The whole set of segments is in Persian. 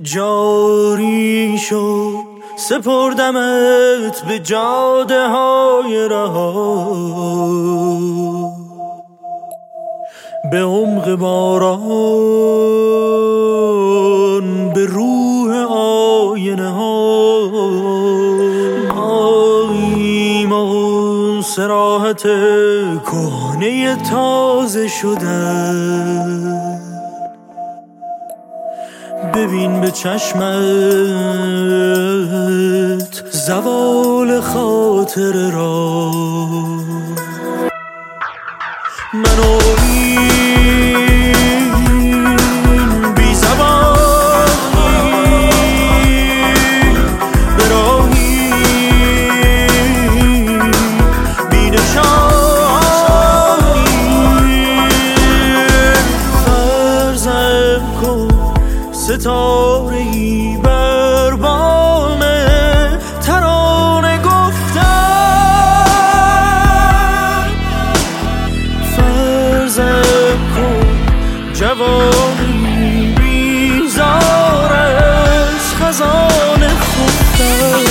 جاری شد سپردمت به جاده های رها، به عمق باران، به روح آینه ها. ماییم و صراحت کهنه تازه شده، ببین به چشمت زوال خاطر را. منو این بی زبانی به راهی بی نشانی، فرزم کن ستاره‌ای بر بام ترانه گفتن. فرزم کن جوانی بیزار از خزان خفتن.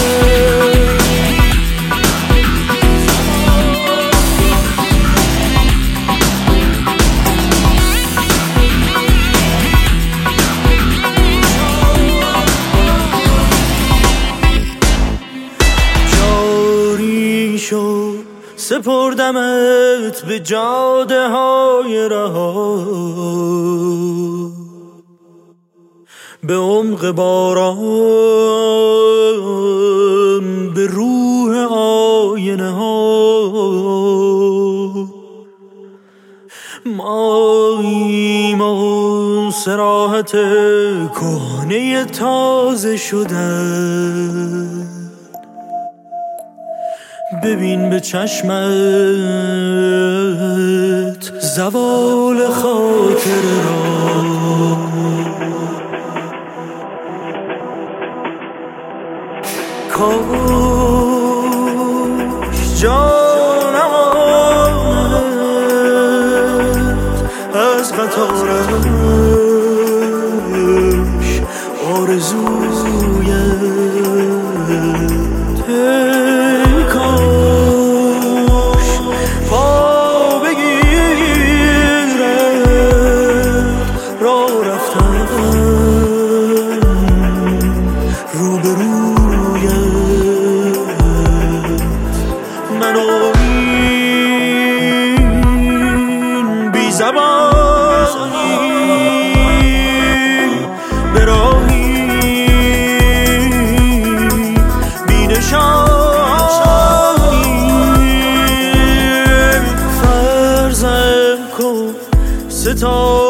سپردمت به جاده های رها، به عمق باران، به روح آینه ها. ماییم و صراحت کهنه تازه شده، ببین به چشمت زوال خاطر را. کاش جانم آمد از قطارش آرزویت، کاش پا بگیرد راه رفتن روبرویت. منو این بی زبانی به راهی بی نشانی، فرزم کن ستاره